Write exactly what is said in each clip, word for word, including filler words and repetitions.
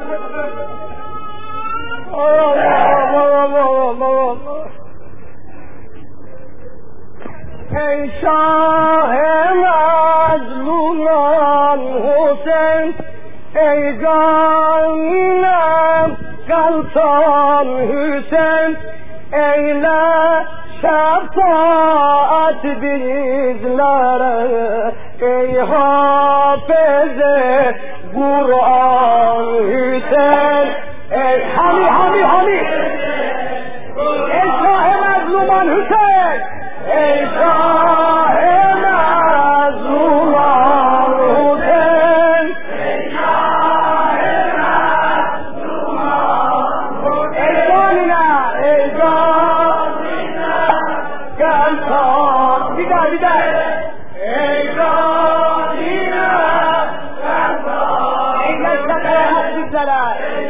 ای شاه مظلومان حسین ای جانم غلطان حسین ای شفاعت بیزلاره ای حافظ قرآن حسین ای حمی حمی حمی ای شاه مظلومان حسین ای شاه مظلومان حسین ای شاه مظلومان ای جانینا ای جانینا گلتان بیدار بیدار ای جانینا گلتان ای گلتان حسی زدن ای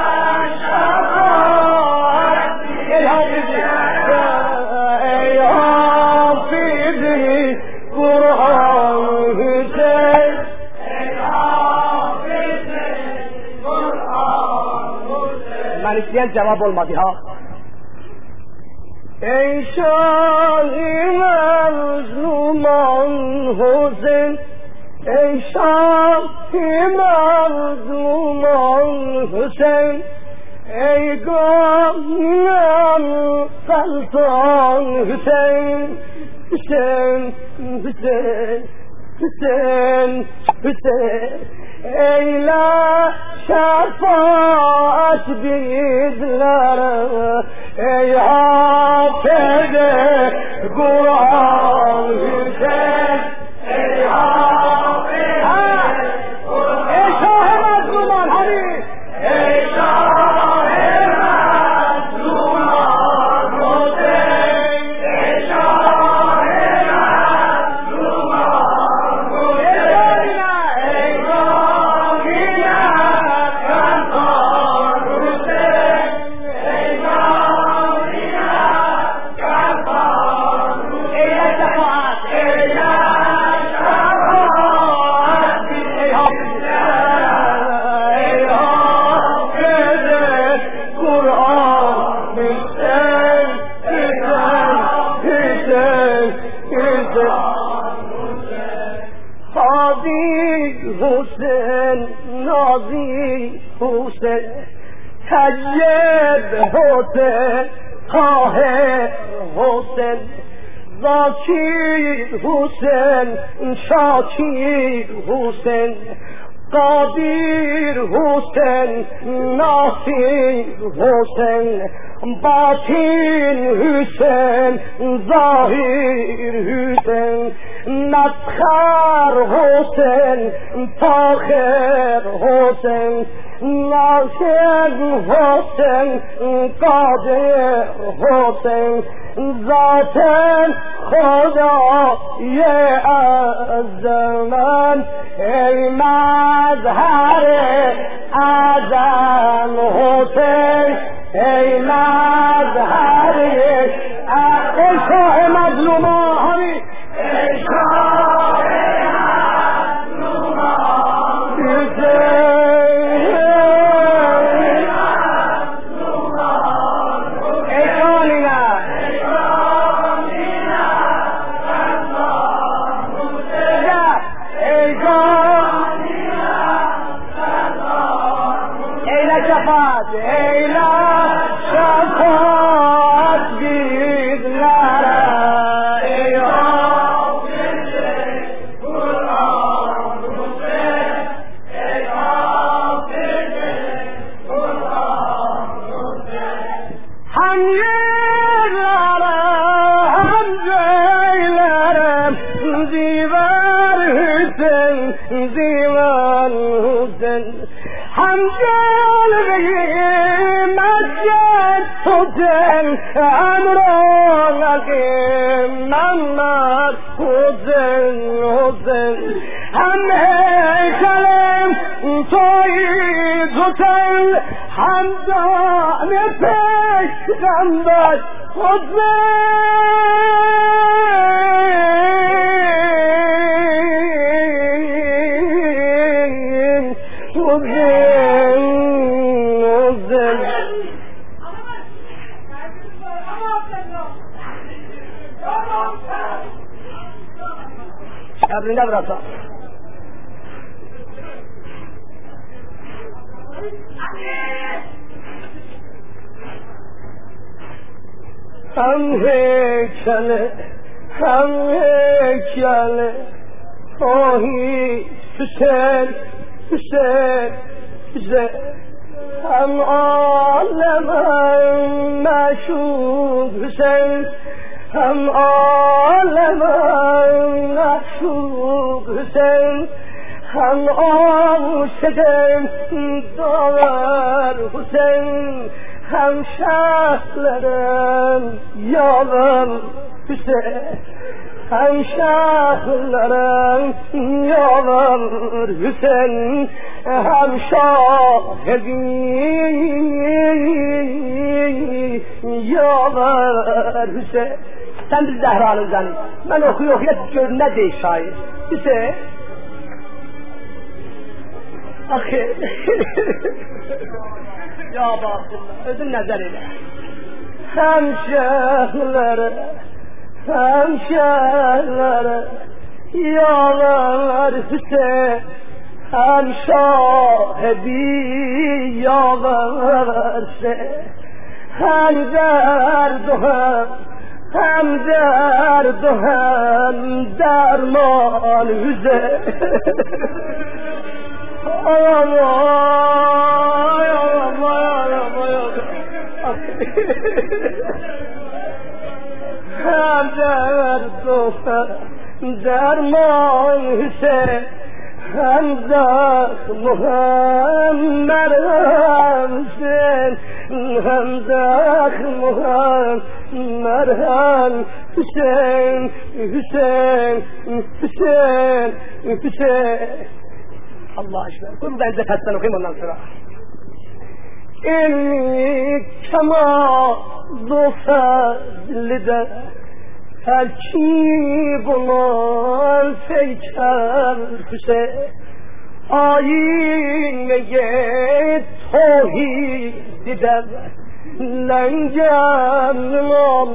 شفاعت ای حافظی ای حافظی قرآن حسین ای حافظی قرآن حسین من istəyən cavab olmadı ha. ای شاه مظلومان حسین ای شاه مظلومان حسین ای گامم سلطان حسین حسین حسین حسین حسین ای لا شفاعت بیزلاره ای حافظ قرآن حسین ای حافظ ای شاه مظلومان حبیب ای شاه مظلومان حسین ای شاه مظلومان حسین ای جانینا غلطان حسین ای جانینا غلطان ای شفاعت ای شفاعت ای حافظ ای حافظ قرآن حسین حسین حسین حسین حاضی حسین نازی حسین طیب حسین طاهر حسین ذاکر حسین شاکر حسین قادر حسین ناصر حسین باطن حسین ظاهر حسین مسخر حسین فاخر حسین ناصر حسین قادر حسین ذات خدای عظمت ای مظهر اعظم حسین ای مظهر ای شاه مظلومان ای شاه مظلومان ای جانینا ای جانینا ای لشفاعت ای لشفاعت بیزلاره ای حافظ قرآن حسین ای حافظ قرآن حسین هم یلارم هم جیلارم دیوار حسین دیوار حسین هم جلوه مسجد حسین امرانگی محمد حسین حسین هم هیکلم تویید حسین هم دام پیغمبر حسین حسین زنده برسان هم هیکله هم هیکله آهی حسین حسین حسین هم عالم مشوق حسین هم عالم مشوق حسین هم عاشقم داور حسین هم شهرم یارم حسین هم شهرم یارم حسین هم شاهدی یارم حسین sen bir Zehra'nın zannı. Ben okuyor okuyor görüne değil şair. İşte akı ya bakıllah özün nazar ile hem şehirlere hem şehirlere yağlar Hüseyin hem şahibi yağlar Hüseyin hem derdu hem hem derdu hem derman Hüseyin ay Allah ay Allah ay Allah hem derdu hem derman Hüseyin hem zahmu hem merhem Hüseyin hem zahmu hem merhem Hüseyin Hüseyin Hüseyin Hüseyin Allah aşkına bunu ben zefatten okuyayım ondan sonra İlmi kemal fazlide her kim bunlar feyker Hüseyin ayineye tevhididen lengerlim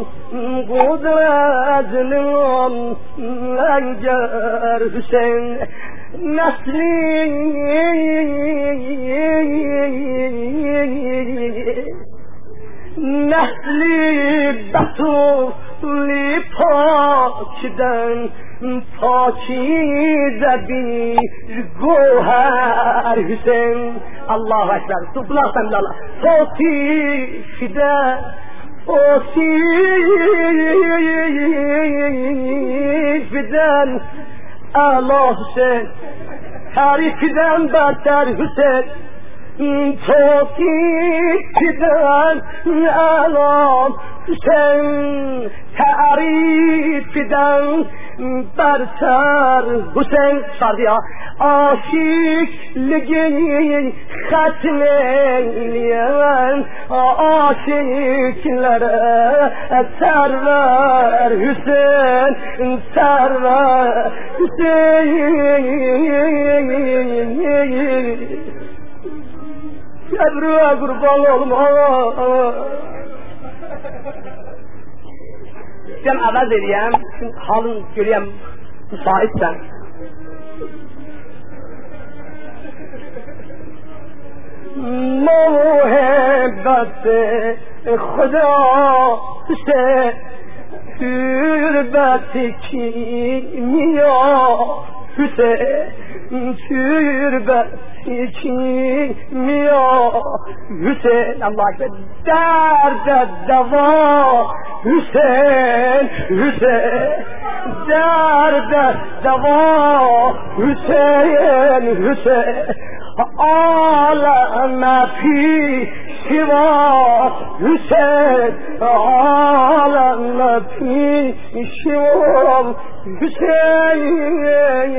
kudretlim lenger Hüseyin nesli nesli betuli pakiden pakize bir goher Hüseyin Allahu Ekber tutlarsan lala Fatih'de Fatih'den Allah Hüseyin tarifden beter Hüseyin Fatih'den Allah Hüseyin tarifden beter Hüseyin sardiya aşıklığı hatmeyleyen aşıklara server Hüseyin server Hüseyin Ebru'ya kurban olma sen avaz edeyim halın göreyim müsaitsen محبت خدا سے تربت کیمیا سے تربت کیمیا حسین اللہ کے درد دوا حسین حسین درد دوا حسین حسین عالم فی سوا حسین عالم فی سوا حسین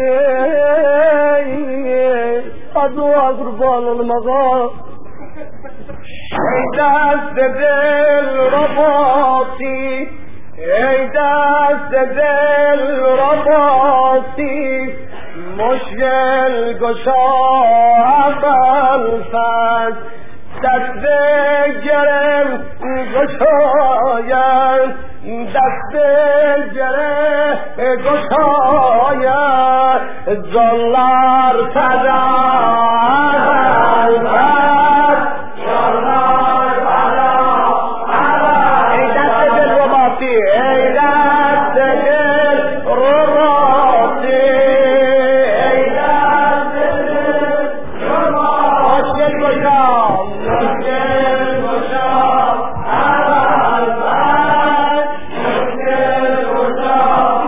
ادعا قربان المغا ای دست دل رباطی ای دست دل رباطی مشکل گشا اول فد دست گرم گشاید دست گرم گشاید جانlar فدا جانlar فدا ای دست دل رباطی ای دست دل رباطی ای دست دل رباطی مشکل گشام مشکل گشام اول بر مشکل گشام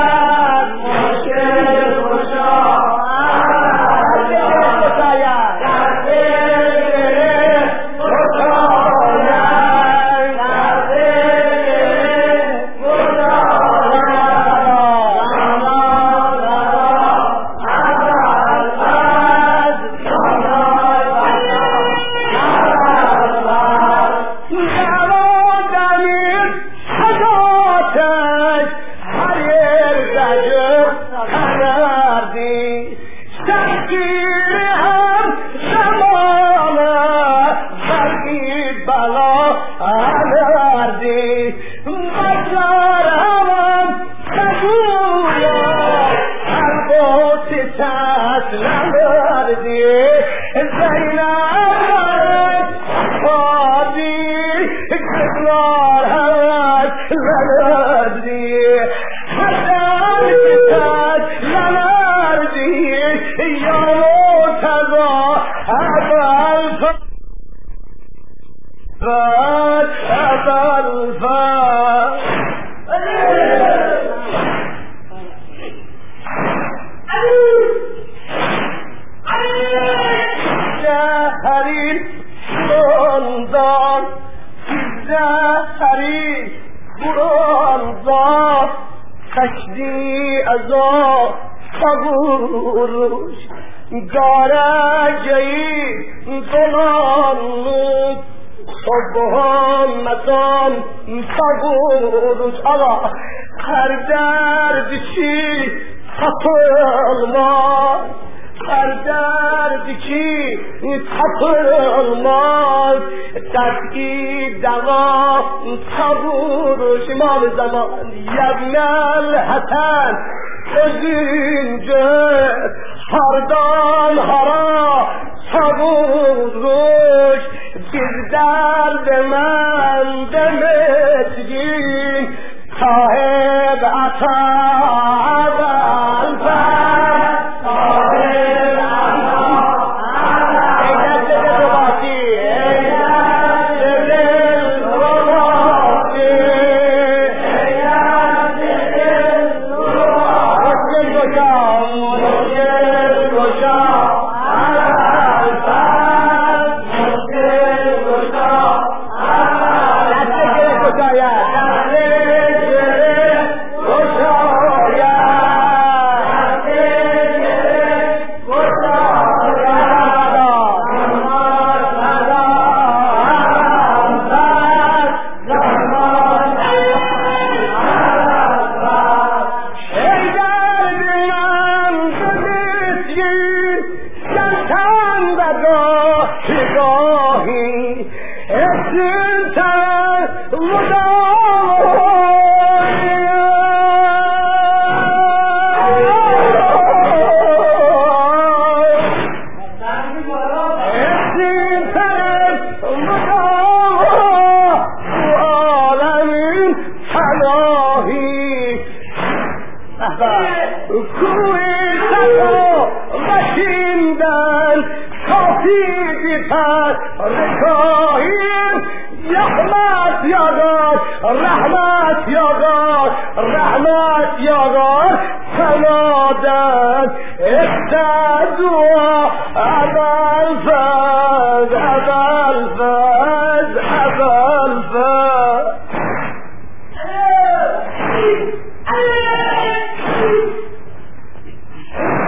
Yeah. نگهی دلان صبحان مدام تگور آقا هر درد چی tapılmaz her derdi ki tapılmaz dertki deva tabur şimal zaman yevmel heten özünce hardan hara savuruş bir derdimen demetgin sahip ata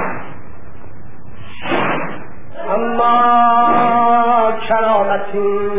کرامتی